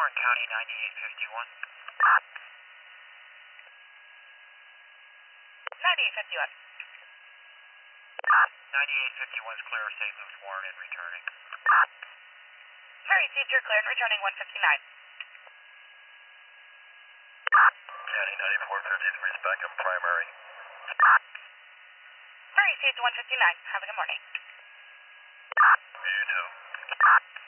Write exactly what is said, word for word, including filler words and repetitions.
Warren County, ninety-eight fifty-one. ninety-eight fifty-one. ninety-eight fifty-one is clear of Saint Luke's Warren and returning. Harry Seeds, you're cleared, returning one fifty-nine. County ninety-four fifty-three is back in primary. Harry Seeds, one fifty-nine. Have a good morning. You too.